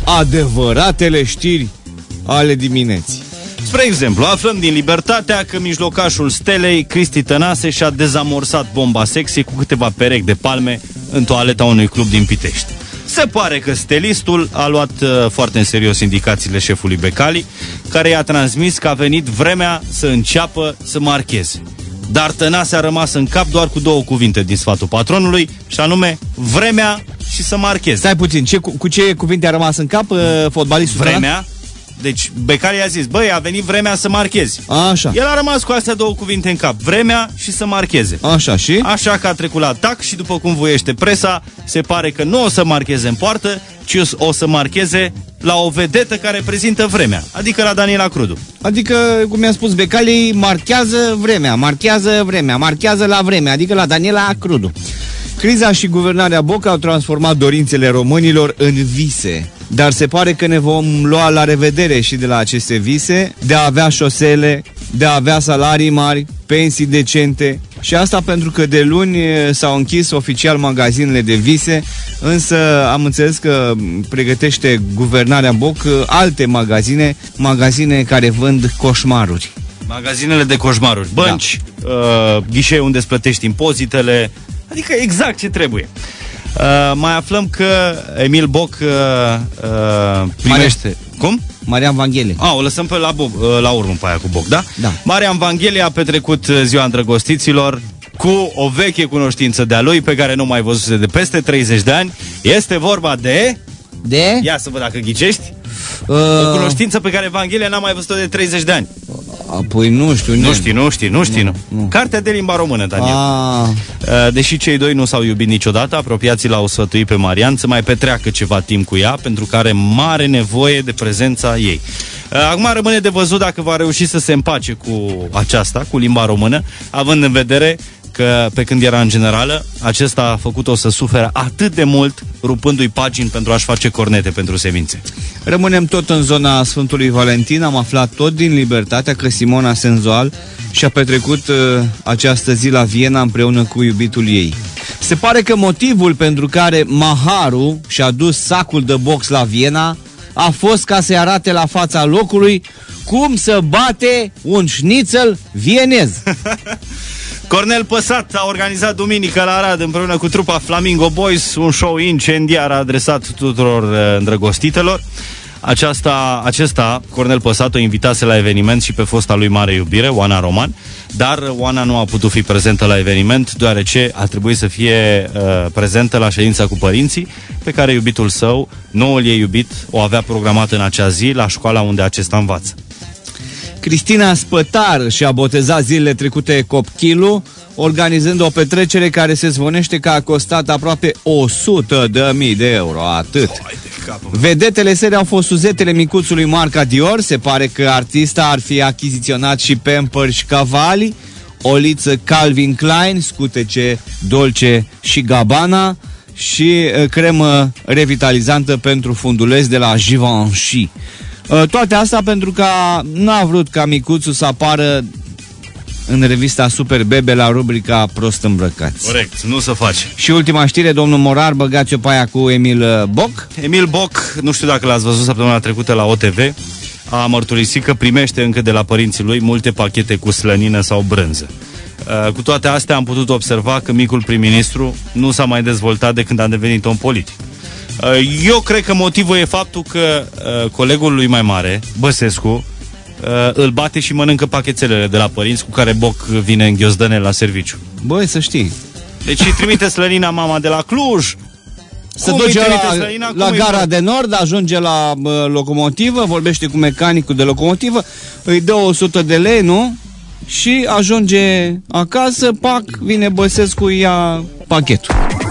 adevăratele știri ale dimineții. Spre exemplu, aflăm din Libertatea că mijlocașul Stelei, Cristi Tănase, și-a dezamorsat bomba sexy cu câteva perechi de palme în toaleta unui club din Pitești. Se pare că stelistul a luat foarte în serios indicațiile șefului Becali, care i-a transmis că a venit vremea să înceapă să marcheze. Dar Tănase a rămas în cap doar cu două cuvinte din sfatul patronului, și anume vremea și să marcheze. Stai puțin, cu ce cuvinte a rămas în cap fotbalistul? Vremea. Deci Becali a zis, băi, a venit vremea să marchezi. Așa. El a rămas cu astea două cuvinte în cap, vremea și să marcheze. Așa, și? Așa că a trecut la atac și, după cum voiește presa, se pare că nu o să marcheze în poartă, ci o să marcheze la o vedetă care prezintă vremea, adică la Daniela Crudu. Adică, cum mi-a spus Becali, marchează vremea, marchează la vreme, adică la Daniela Crudu. Criza și guvernarea Boc au transformat dorințele românilor în vise. Dar se pare că ne vom lua la revedere și de la aceste vise, de a avea șosele, de a avea salarii mari, pensii decente. Și asta pentru că de luni s-au închis oficial magazinele de vise, însă am înțeles că pregătește guvernarea Boc alte magazine care vând coșmaruri. Magazinele de coșmaruri, bănci, ghișee unde îți plătești impozitele, adică exact ce trebuie. Mai aflăm că Emil Boc primește... Cum? Marian Vanghele. O lăsăm pe la urmă pe aia cu Boc, da? Da. Marian Vanghele a petrecut ziua îndrăgostiților cu o veche cunoștință de-a lui pe care nu mai văzuse de peste 30 de ani. Este vorba de... De? Ia să văd dacă ghicești. O cunoștință pe care Vanghele n-a mai văzut-o de 30 de ani. Apoi nu știu. Nu știi. Cartea de limba română, Daniel. Deși cei doi nu s-au iubit niciodată, apropiații l-au sfătuit pe Marian să mai petreacă ceva timp cu ea, pentru că are mare nevoie de prezența ei. Acum rămâne de văzut dacă va reuși să se împace cu aceasta, cu limba română, având în vedere că pe când era în generală, acesta a făcut-o să suferă atât de mult, rupându-i pagini pentru a-și face cornete pentru semințe. Rămânem tot în zona Sfântului Valentin. Am aflat tot din Libertatea că Simona Senzual și-a petrecut această zi la Viena împreună cu iubitul ei. Se pare că motivul pentru care Maharu și-a dus sacul de box la Viena a fost ca să-i arate la fața locului cum să bate un șnițel vienez. Cornel Păsat a organizat duminică la Arad împreună cu trupa Flamingo Boys un show incendiar adresat tuturor îndrăgostitelor. Acesta, Cornel Păsat, o invitase la eveniment și pe fosta lui mare iubire, Oana Roman, dar Oana nu a putut fi prezentă la eveniment, deoarece a trebuit să fie prezentă la ședința cu părinții, pe care iubitul său, noul ei iubit, o avea programată în acea zi la școala unde acesta învață. Cristina Spătar și-a botezat zilele trecute copchilul, organizând o petrecere care se zvonește că a costat aproape 100.000 de euro, atât. Vedetele serii au fost suzetele micuțului marca Dior. Se pare că artista ar fi achiziționat și Pampers și Cavalli, o liță Calvin Klein, scutece Dolce și Gabbana și cremă revitalizantă pentru funduleți de la Givenchy. Toate astea pentru că n-a vrut ca micuțul să apară în revista Super Bebe la rubrica Prost îmbrăcați. Corect, nu se face. Și ultima știre, domnul Morar, băgați-o pe aia cu Emil Boc. Emil Boc, nu știu dacă l-ați văzut săptămâna trecută la OTV, a mărturisit că primește încă de la părinții lui multe pachete cu slănină sau brânză. Cu toate astea am putut observa că micul prim-ministru nu s-a mai dezvoltat de când a devenit om politic. Eu cred că motivul e faptul că colegul lui mai mare, Băsescu, îl bate și mănâncă pachetelele de la părinți cu care Boc vine în ghiozdăne la serviciu. Băi, să știi. Deci îi trimite slănina mama de la Cluj. Se duce la gara de nord, ajunge la locomotivă, vorbește cu mecanicul de locomotivă, îi dă 100 de lei, nu? Și ajunge acasă, pac, vine Băsescu, ia pachetul.